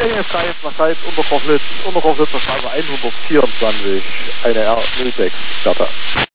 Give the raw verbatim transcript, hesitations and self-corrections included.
F drei ist Maschalz, Unterkopflitz, Unterkopflitzer Straße hundertvierundzwanzig, eine R null sechs, Bertha.